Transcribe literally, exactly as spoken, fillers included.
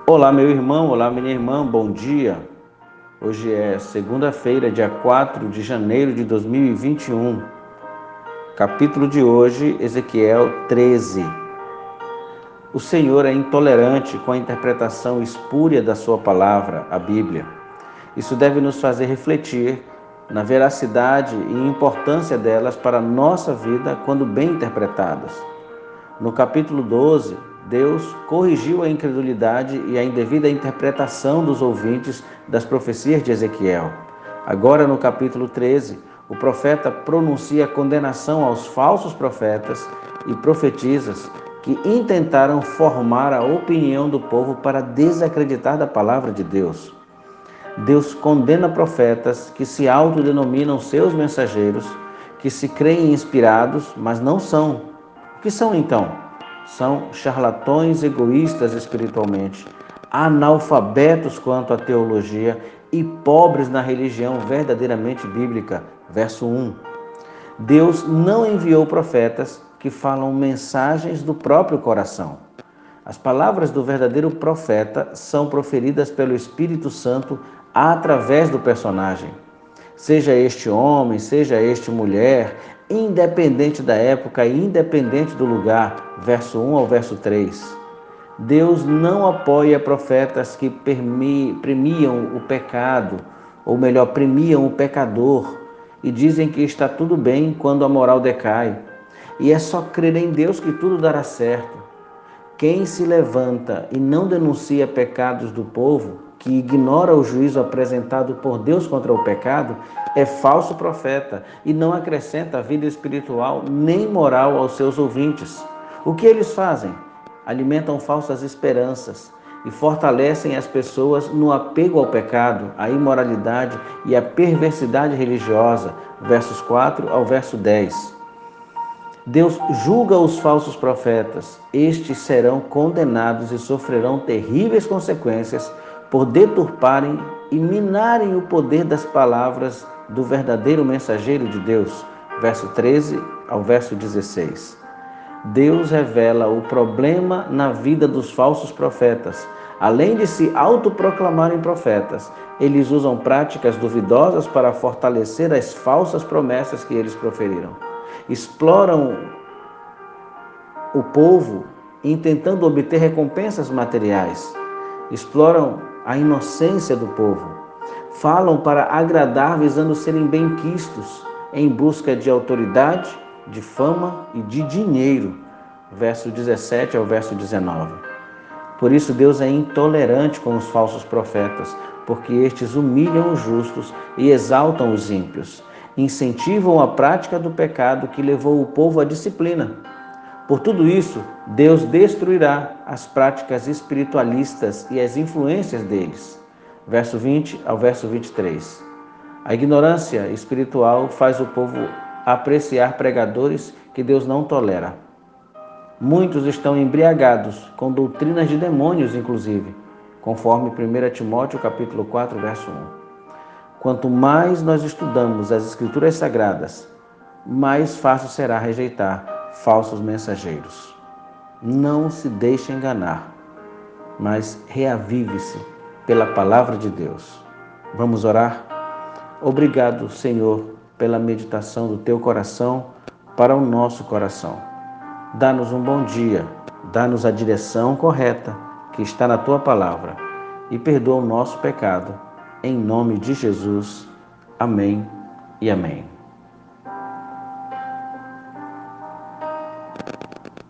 Olá, meu irmão, olá, minha irmã, bom dia. Hoje é segunda-feira, dia quatro de janeiro de dois mil e vinte e um. Capítulo de hoje, Ezequiel treze. O Senhor é intolerante com a interpretação espúria da sua palavra, a Bíblia. Isso deve nos fazer refletir na veracidade e importância delas para a nossa vida quando bem interpretadas. No capítulo doze, Deus corrigiu a incredulidade e a indevida interpretação dos ouvintes das profecias de Ezequiel. Agora, no capítulo treze, o profeta pronuncia condenação aos falsos profetas e profetisas que intentaram formar a opinião do povo para desacreditar da palavra de Deus. Deus condena profetas que se autodenominam seus mensageiros, que se creem inspirados, mas não são. O que são então? São charlatões egoístas espiritualmente, analfabetos quanto à teologia e pobres na religião verdadeiramente bíblica. Verso um. Deus não enviou profetas que falam mensagens do próprio coração. As palavras do verdadeiro profeta são proferidas pelo Espírito Santo através do personagem. Seja este homem, seja este mulher, independente da época e independente do lugar, verso um ao verso três. Deus não apoia profetas que premiam o pecado, ou melhor, premiam o pecador, e dizem que está tudo bem quando a moral decai. E é só crer em Deus que tudo dará certo. Quem se levanta e não denuncia pecados do povo, que ignora o juízo apresentado por Deus contra o pecado, é falso profeta e não acrescenta vida espiritual nem moral aos seus ouvintes. O que eles fazem? Alimentam falsas esperanças e fortalecem as pessoas no apego ao pecado, à imoralidade e à perversidade religiosa, versos quatro ao verso dez. Deus julga os falsos profetas. Estes serão condenados e sofrerão terríveis consequências por deturparem e minarem o poder das palavras do verdadeiro mensageiro de Deus. Verso treze ao verso dezesseis. Deus revela o problema na vida dos falsos profetas. Além de se autoproclamarem profetas, eles usam práticas duvidosas para fortalecer as falsas promessas que eles proferiram. Exploram o povo intentando obter recompensas materiais. Exploram a inocência do povo. Falam para agradar visando serem benquistos, em busca de autoridade, de fama e de dinheiro. Verso dezessete ao verso dezenove. Por isso Deus é intolerante com os falsos profetas, porque estes humilham os justos e exaltam os ímpios. Incentivam a prática do pecado que levou o povo à disciplina. Por tudo isso, Deus destruirá as práticas espiritualistas e as influências deles. Verso vinte ao verso vinte e três. A ignorância espiritual faz o povo apreciar pregadores que Deus não tolera. Muitos estão embriagados com doutrinas de demônios, inclusive, conforme primeiro Timóteo capítulo quatro, verso um. Quanto mais nós estudamos as Escrituras Sagradas, mais fácil será rejeitar falsos mensageiros. Não se deixe enganar, mas reavive-se pela palavra de Deus. Vamos orar? Obrigado, Senhor, pela meditação do teu coração para o nosso coração. Dá-nos um bom dia, dá-nos a direção correta que está na tua palavra e perdoa o nosso pecado. Em nome de Jesus. Amém e amém.